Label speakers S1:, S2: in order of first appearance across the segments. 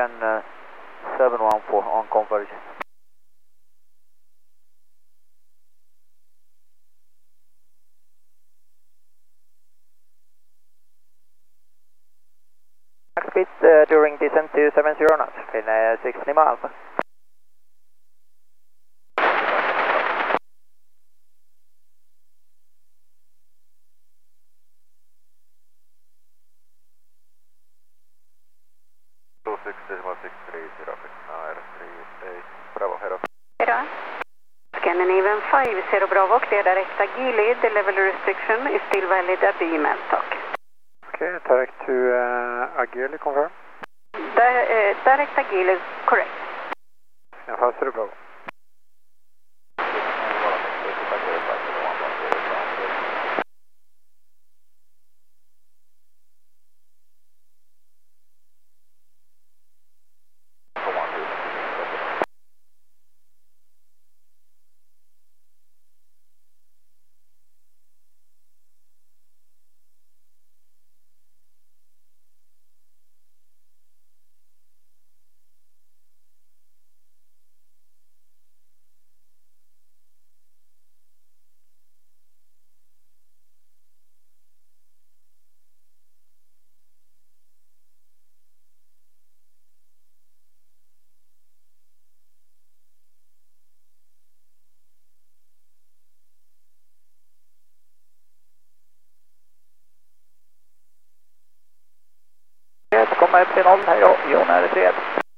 S1: Indian 714 on conversion. Max speed during descent to 70 knots, in 60 miles.
S2: Scandinavian 50 Bravo, clear direct Agili, the level restriction is still valid at the Meltok.
S3: Okay, direct to Agili, confirm.
S2: Direct Agili, correct.
S3: And 50 Bravo.
S1: Komma upp till 0 här då, Jon är fred.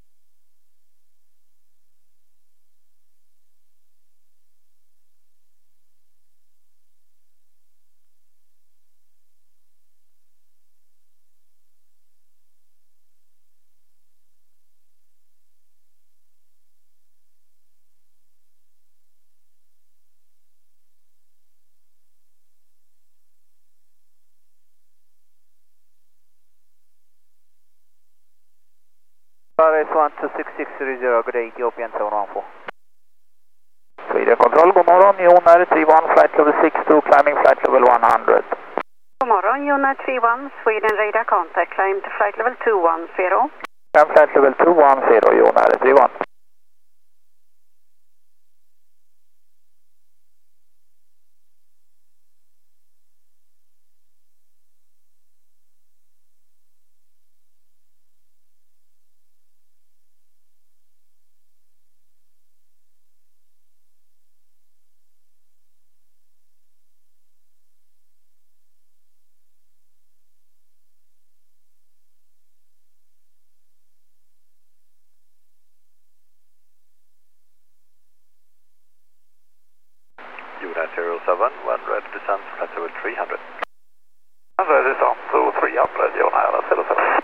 S1: Paris 12660, good day, Ethiopian 714. Sweden Control, god morgon, Jon är 31, flight level 62, climbing flight level 100.
S2: God morgon, Jona 31, Sweden radar contact, climb to flight level 210.
S1: Climb flight level 210, Jon är 31.
S3: Unit 07, when ready to descend flight level 300.
S1: And ready to descend to 300, Jon är 07.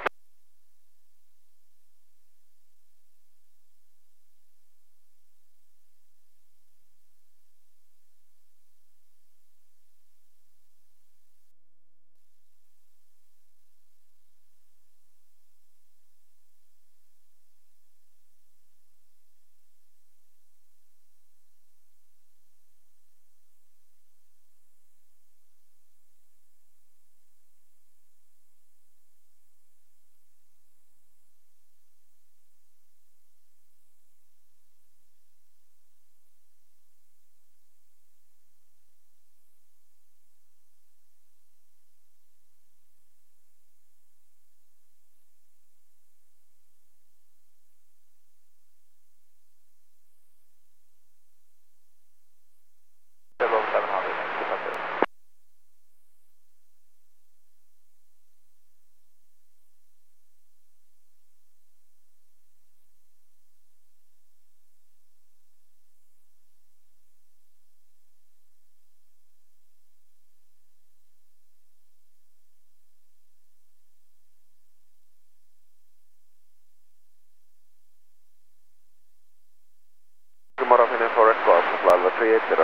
S3: God morgon, Finland Forest Bar, flight level 380.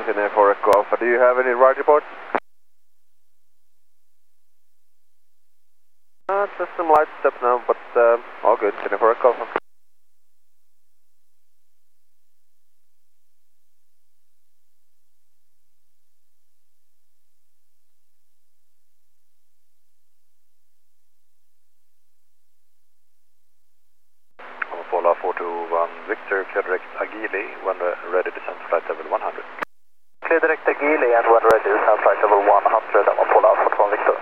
S3: Engineer for Echo Alpha. Do you have any ride reports? Just some light steps now, but all good. Engineer for Echo Alpha. Polar 421 Victor, clear direct Agili, when ready descent flight level 100.
S1: Clear direct Agili and when ready descent flight level 100, I'm on Polar 421 Victor.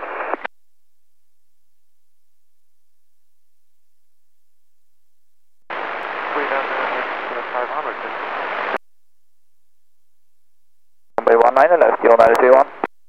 S3: Sweden 500.
S1: Runway 19 left, United 31.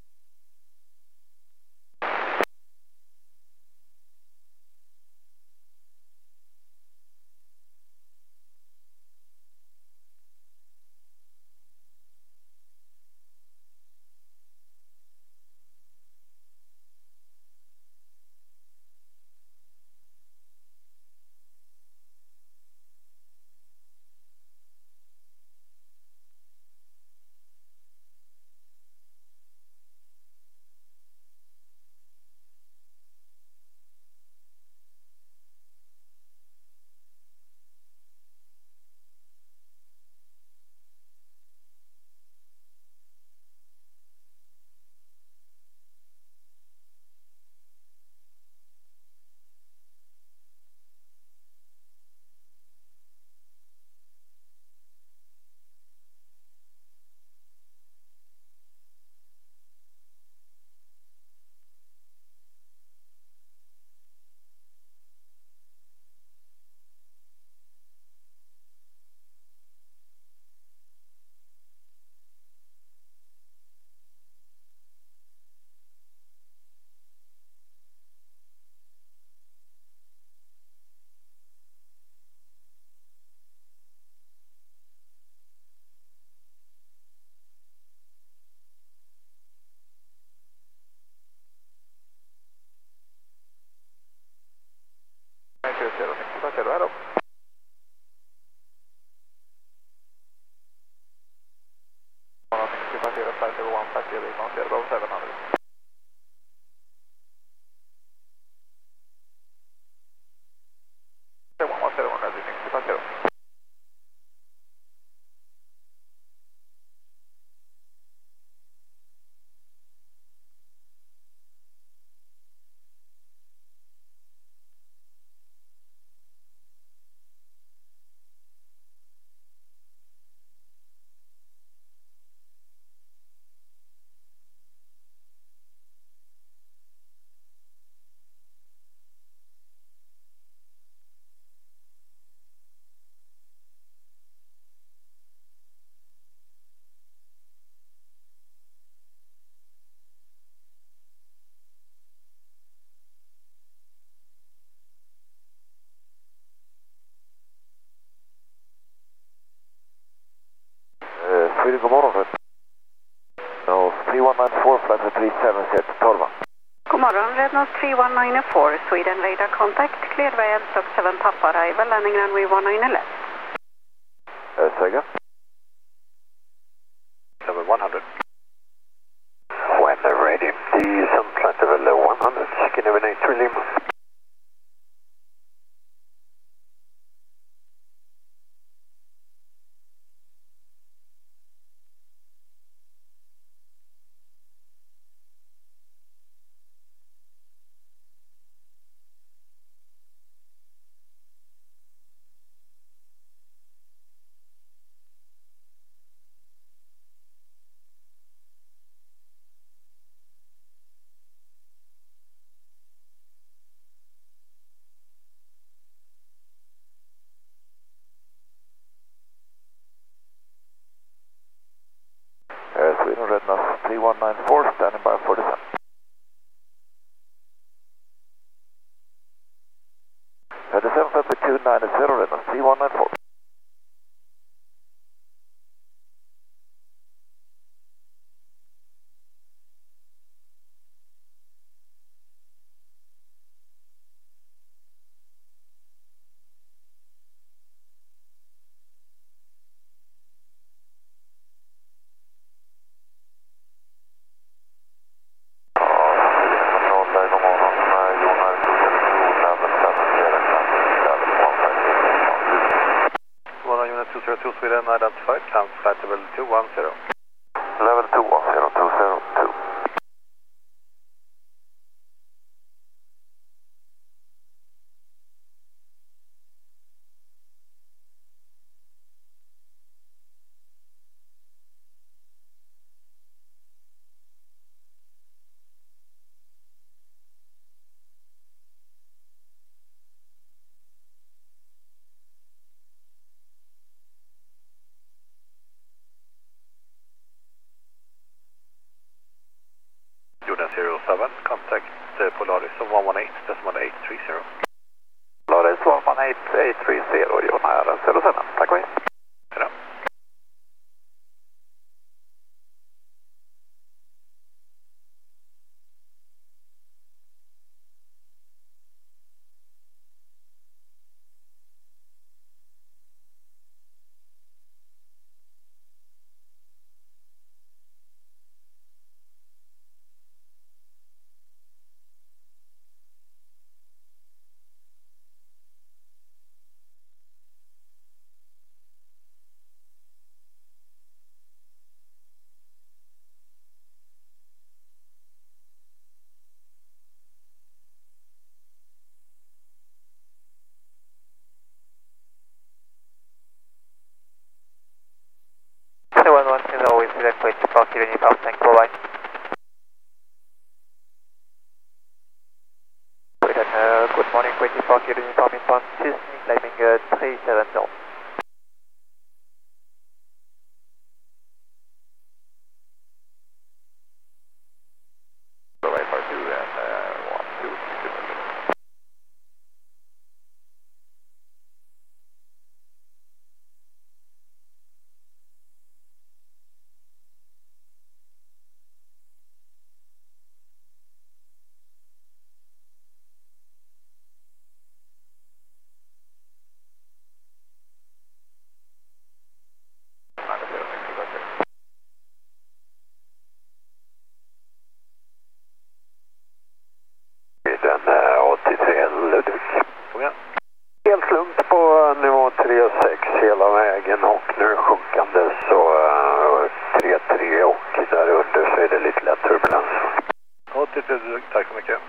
S3: Sweden, god morgon. No, 3194, flight 376, 12.
S2: God morgon, Rednose 3194, Sweden radar contact, cleared via Stock 7 Papa arrival, landing runway 19 left.
S3: Second. Level 100. When they're ready, descent flight level 100, Skinner 83 Lima. Sweden Rednose 3194, standing by for descent. Descent flight 290, Rednose 3194. unit 202 Sweden identified, comes flight level 210.
S4: Level 210, 202.
S3: Jordan 07, contact Polaris 118.830.
S4: Polaris 118.830, Jordan 07. Tack och hej.
S3: Hej då.
S1: Good morning, 24 kilo uniform inbound, Disney climbing 370. Right for 2 and 1, 2, 2.
S4: Den 83 Ludvig.
S3: Kom igen.
S4: Helt lugnt på nivå 36 hela vägen och nu sjunkande så 3-3 och där under så är det lite lätt turbulens.
S3: 83 Ludvig, tack så mycket.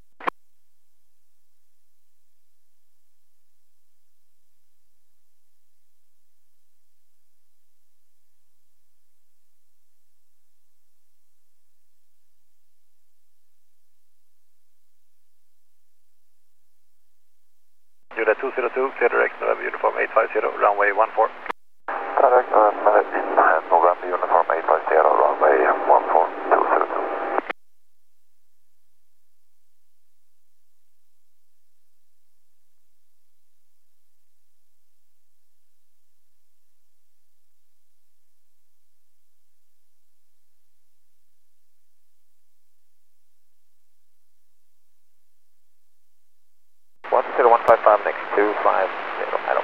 S3: Julia 202, clear direct November uniform 850, runway 14.
S4: Direct November uniform 850, runway 14, 202.
S1: Next 250, hello.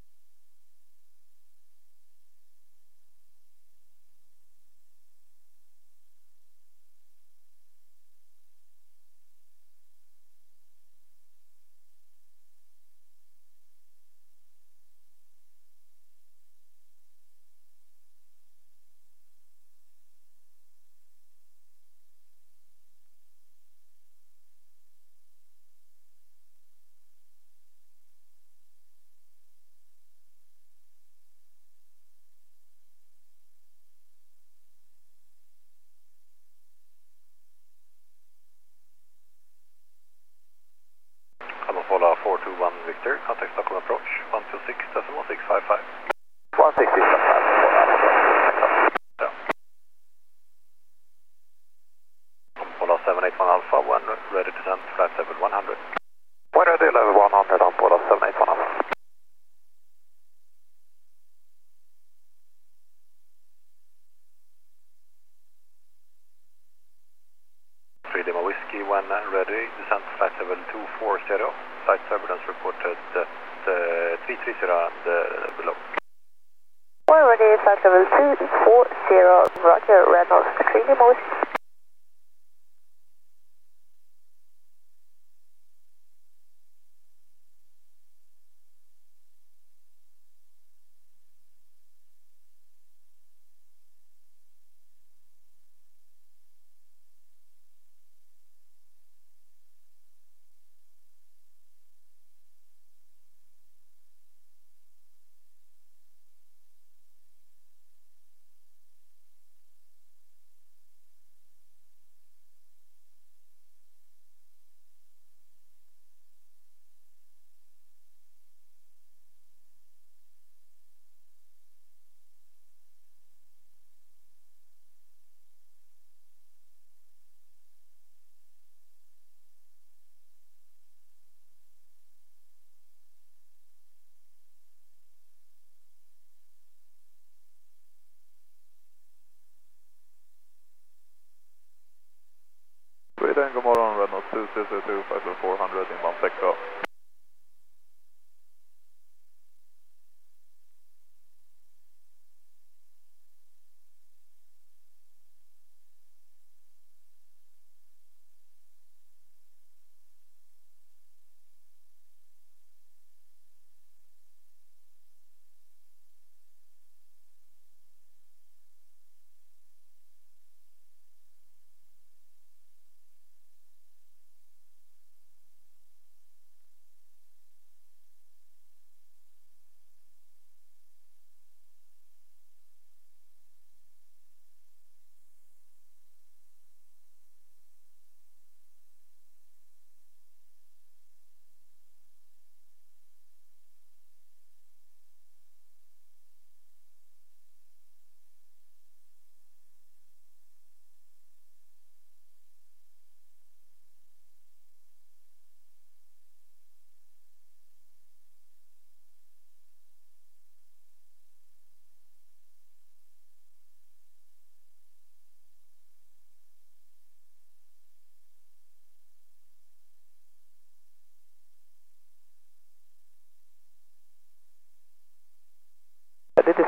S3: Hola 421 Victor, contact Stockholm approach 126.655.
S4: 160.5.
S3: Ja. Hola 781 Alpha, when ready to send flight level 100.
S4: When ready level 100 on Polar 781 Alpha.
S3: Lima Whiskey, when ready, descent flight level 240, flight turbulence reported at 330 and below.
S2: When ready, flight level 240, Roger, Reynolds, 3 Lima Whiskey.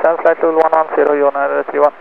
S1: descend flight level 110, United 31.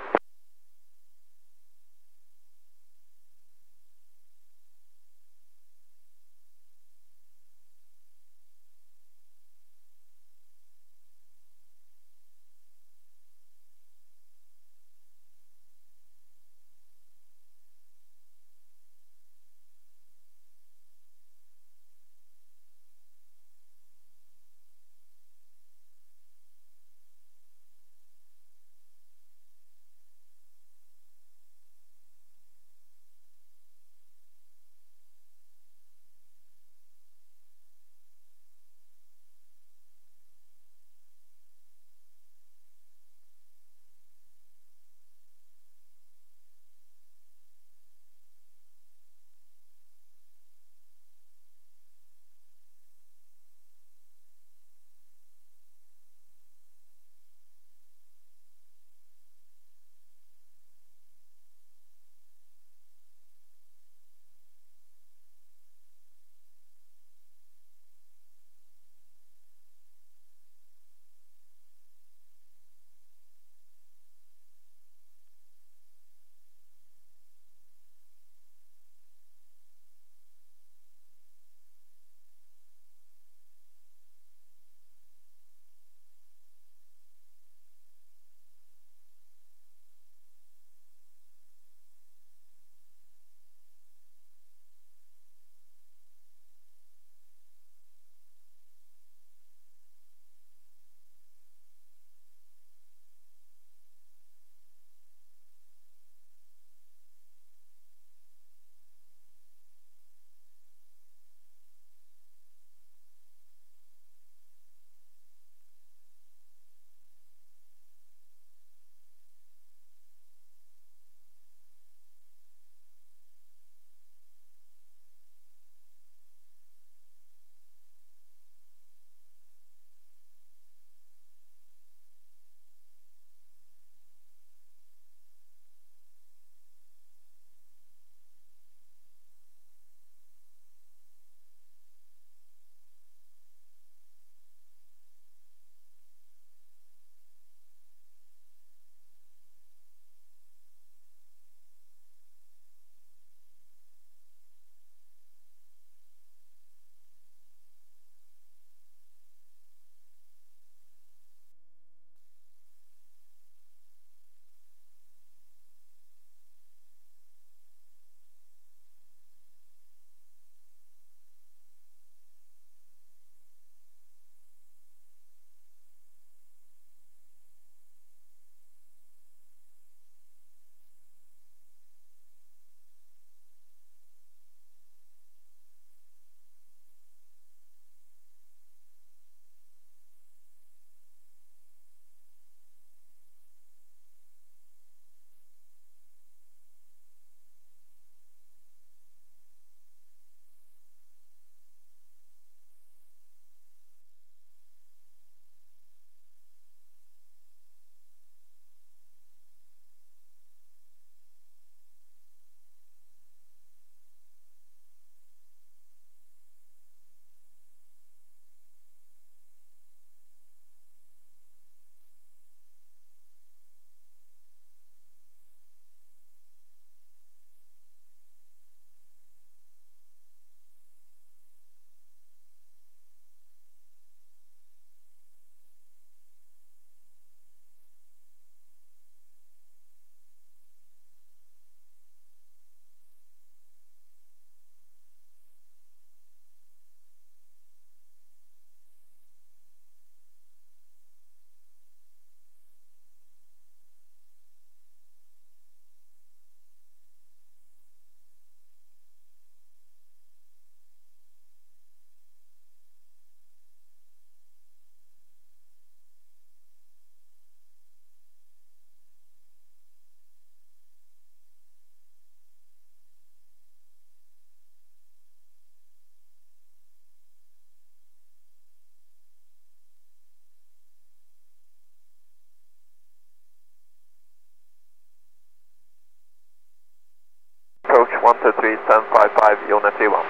S3: Approach 123, 1055, unit 31.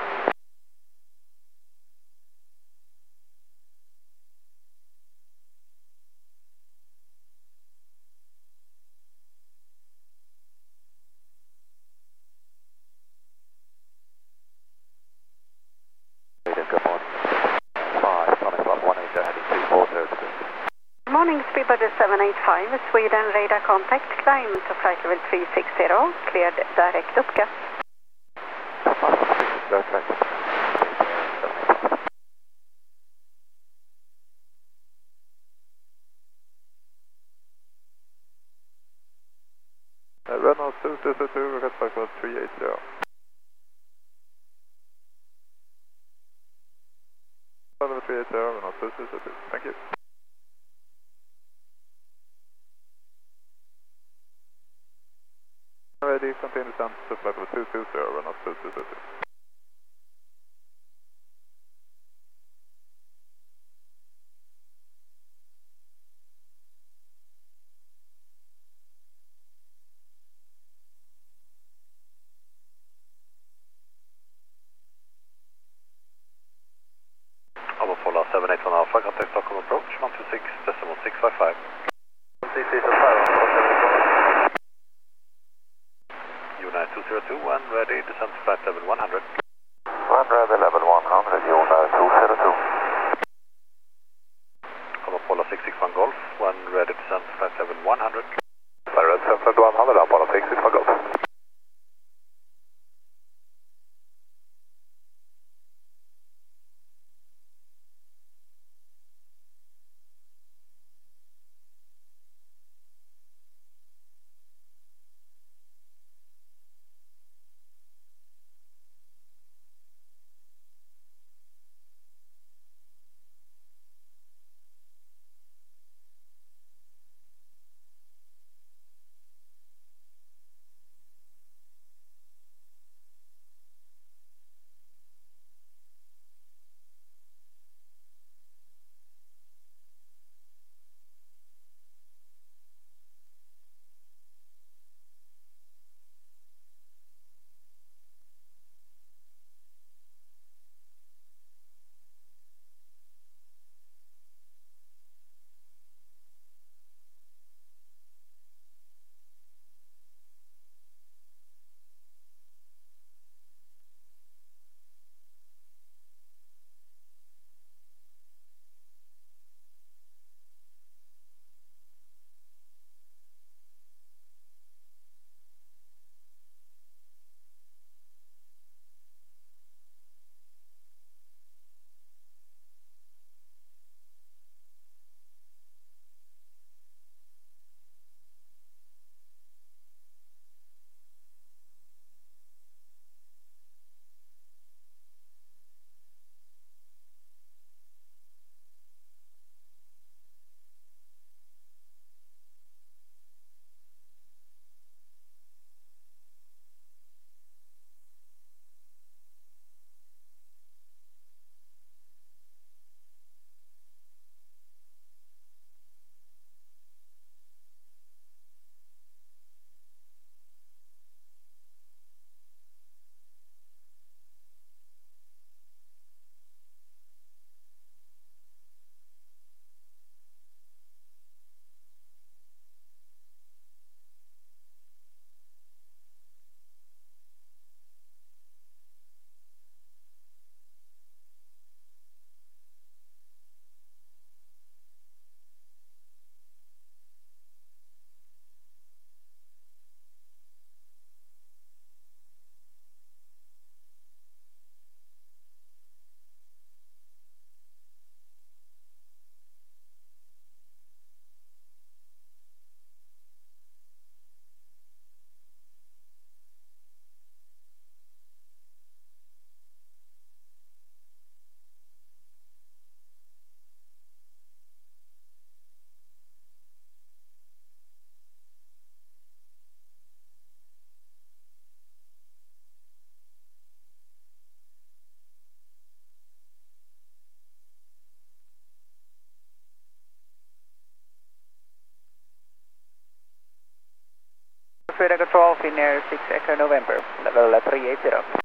S2: Freebird 785, Sweden radar contact, climb to flight level 360, cleared direct uppgas.
S3: Renault 222, request flight level 380. Level 380, Renault 222, thank you. Ready, continue descent to flight level 220, Renault 222. Apollo 781 Alpha, contact Stockholm approach, 126.655. United 202 and ready, descent to flight level 100.
S4: 100, level 100, United 202.
S3: Apollo 661 Golf, one ready, descent to flight level 100.
S4: Pirate 721, Apollo 661 Golf.
S1: Sweden Control, Finnair 6 Echo November, level 380.